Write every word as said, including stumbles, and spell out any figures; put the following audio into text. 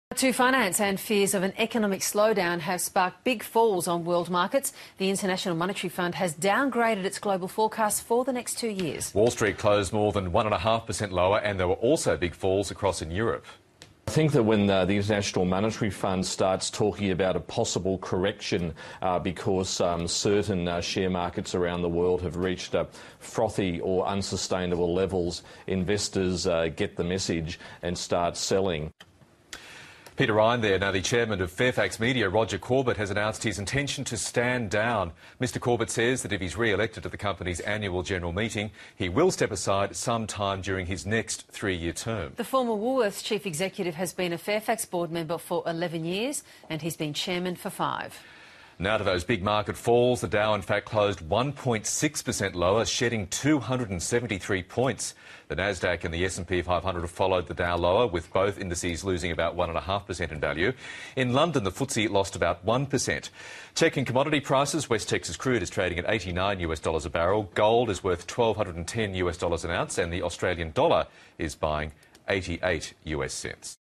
To finance and fears of an economic slowdown have sparked big falls on world markets. The International Monetary Fund has downgraded its global forecast for the next two years. Wall Street closed more than one point five percent lower, and there were also big falls across in Europe. I think that when uh, the International Monetary Fund starts talking about a possible correction uh, because um, certain uh, share markets around the world have reached uh, frothy or unsustainable levels, investors uh, get the message and start selling. Peter Ryan there. Now, the chairman of Fairfax Media, Roger Corbett, has announced his intention to stand down. Mr Corbett says that if he's re-elected to the company's annual general meeting, he will step aside sometime during his next three-year term. The former Woolworths chief executive has been a Fairfax board member for eleven years and he's been chairman for five. Now to those big market falls. The Dow, in fact, closed one point six percent lower, shedding two hundred seventy-three points. The Nasdaq and the S and P five hundred have followed the Dow lower, with both indices losing about one point five percent in value. In London, the F T S E lost about one percent. Checking commodity prices, West Texas crude is trading at eighty-nine US dollars a barrel. Gold is worth one thousand two hundred ten US dollars an ounce, and the Australian dollar is buying eighty-eight US cents.